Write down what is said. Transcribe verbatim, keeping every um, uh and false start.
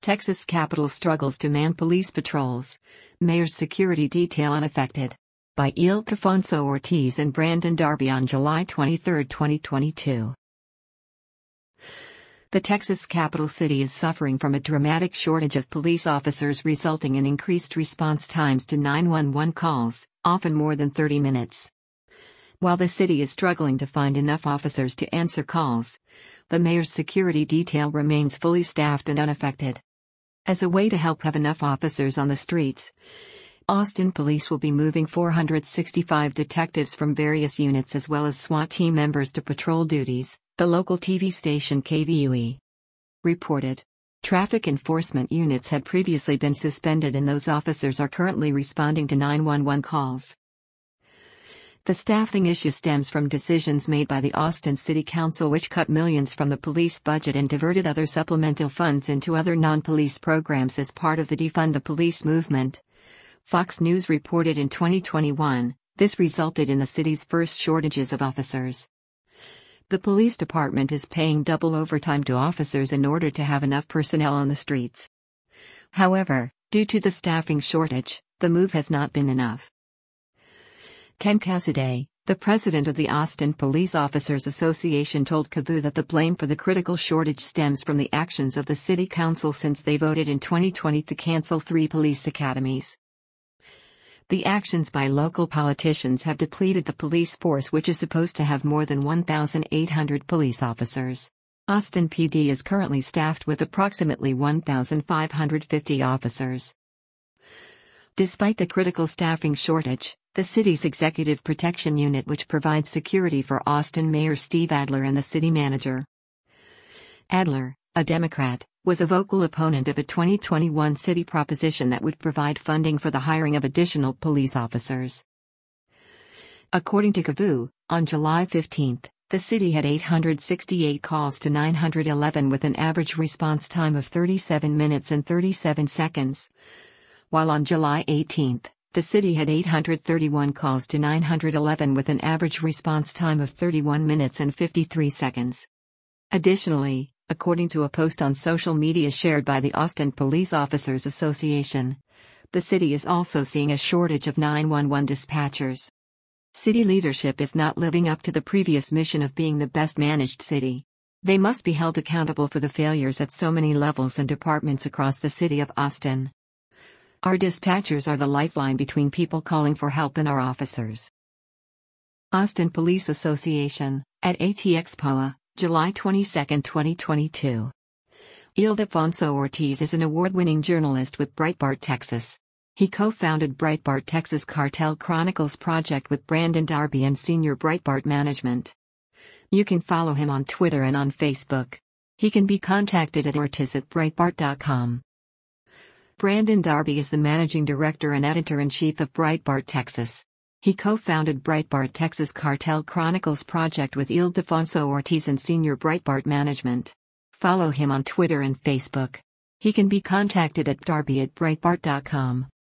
Texas Capitol struggles to man police patrols. Mayor's security detail unaffected. By Ildefonso Ortiz and Brandon Darby on July twenty-third, twenty twenty-two. The Texas capital city is suffering from a dramatic shortage of police officers, resulting in increased response times to nine one one calls, often more than thirty minutes. While the city is struggling to find enough officers to answer calls, the mayor's security detail remains fully staffed and unaffected. As a way to help have enough officers on the streets, Austin Police will be moving four hundred sixty-five detectives from various units as well as SWAT team members to patrol duties, the local T V station K V U E reported. Traffic enforcement units had previously been suspended and those officers are currently responding to nine one one calls. The staffing issue stems from decisions made by the Austin City Council, which cut millions from the police budget and diverted other supplemental funds into other non-police programs as part of the Defund the Police movement. Fox News reported in twenty twenty-one, this resulted in the city's first shortages of officers. The police department is paying double overtime to officers in order to have enough personnel on the streets. However, due to the staffing shortage, the move has not been enough. Ken Cassidy, the president of the Austin Police Officers Association, told K V U that the blame for the critical shortage stems from the actions of the city council since they voted in twenty twenty to cancel three police academies. The actions by local politicians have depleted the police force, which is supposed to have more than one thousand eight hundred police officers. Austin P D is currently staffed with approximately one thousand five hundred fifty officers. Despite the critical staffing shortage, the city's Executive Protection Unit, which provides security for Austin Mayor Steve Adler and the city manager. Adler, a Democrat, was a vocal opponent of a twenty twenty-one city proposition that would provide funding for the hiring of additional police officers. According to K V U, on July fifteenth, the city had eight hundred sixty-eight calls to nine hundred eleven with an average response time of thirty-seven minutes and thirty-seven seconds. While on July eighteenth, the city had eight hundred thirty-one calls to nine hundred eleven with an average response time of thirty-one minutes and fifty-three seconds. Additionally, according to a post on social media shared by the Austin Police Officers Association, the city is also seeing a shortage of nine one one dispatchers. City leadership is not living up to the previous mission of being the best managed city. They must be held accountable for the failures at so many levels and departments across the city of Austin. Our dispatchers are the lifeline between people calling for help and our officers. Austin Police Association, at A T X P O A, July twenty-second, twenty twenty-two. Ildefonso Ortiz is an award-winning journalist with Breitbart Texas. He co-founded Breitbart Texas Cartel Chronicles project with Brandon Darby and Senior Breitbart Management. You can follow him on Twitter and on Facebook. He can be contacted at ortiz at breitbart dot com. Brandon Darby is the managing director and editor-in-chief of Breitbart Texas. He co-founded Breitbart Texas Cartel Chronicles project with Ildefonso Ortiz and Senior Breitbart Management. Follow him on Twitter and Facebook. He can be contacted at darby at breitbart dot com.